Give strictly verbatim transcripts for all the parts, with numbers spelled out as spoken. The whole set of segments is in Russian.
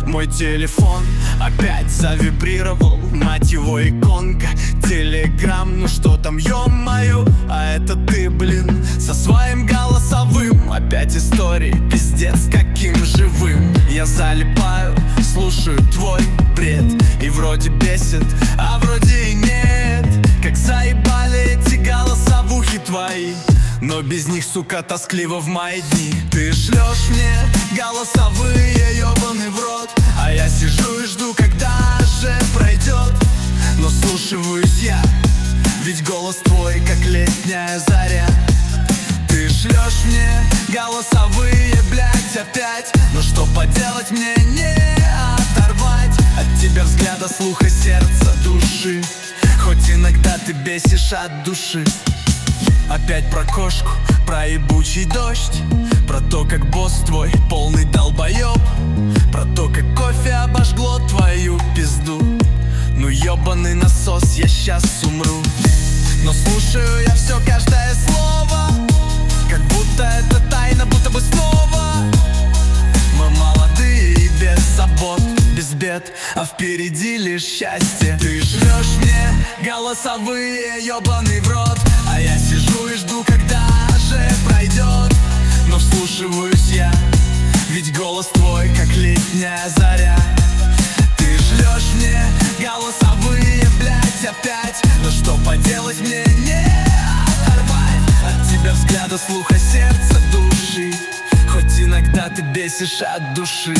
Мой телефон опять завибрировал, мать его, иконка Телеграм, ну что там, ё-моё. А это ты, блин, со своим голосовым. Опять истории, пиздец, каким живым. Я залипаю, слушаю твой бред, и вроде бесит, а вроде и нет. Как заебали эти голосовухи твои, но без них, сука, тоскливо в мои дни. Ты шлешь мне голосовые, ёбаный в рот, а я сижу и жду, когда же пройдет. Но слушаюсь я, ведь голос твой, как летняя заря. Ты шлешь мне голосовые, блять, опять, но что поделать, мне не оторвать от тебя взгляда, слуха, сердца, души. Хоть иногда ты бесишь от души. Опять про кошку, про ебучий дождь, про то, как босс твой полный долбоеб, про то, как кофе обожгло твою пизду. Ну ёбаный насос, я щас умру. Но слушаю я все, каждое слово, как будто это тайна, будто бы снова. Мы молодые и без забот, без бед, а впереди лишь счастье. Ты шлешь мне голосовые, ёбаный в рот, а я сижу и жду, когда же пройдет. Но вслушиваюсь я, ведь голос твой, как летняя заря. Ты шлешь мне голосовые, блять, опять, но что поделать, мне не оторвать от тебя взгляда, слуха, сердца, души. Хоть иногда ты бесишь от души.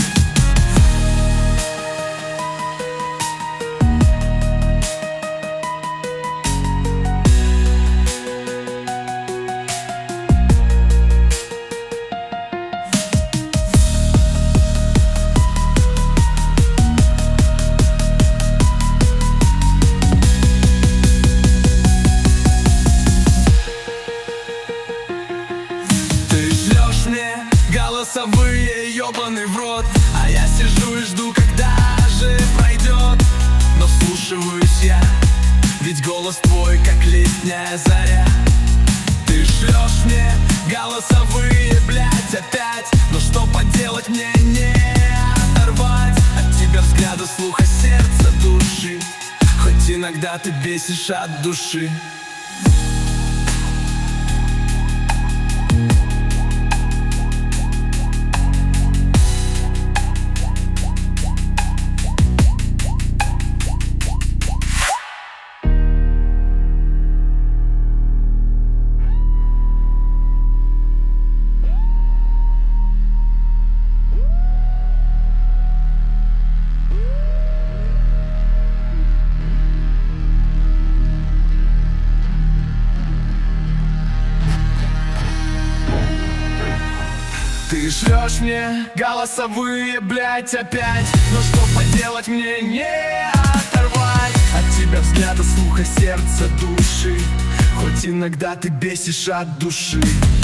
Голосовые, ёбаный в рот, а я сижу и жду, когда же пройдет. Но вслушиваюсь я, ведь голос твой, как летняя заря. Ты шлешь мне голосовые, блять, опять, но что поделать, мне не оторвать от тебя взгляда, слуха, сердца, души. Хоть иногда ты бесишь от души. Ты шлешь мне голосовые, блять, опять, но что поделать, мне не оторвать от тебя взгляда, слуха, сердца, души. Хоть иногда ты бесишь от души.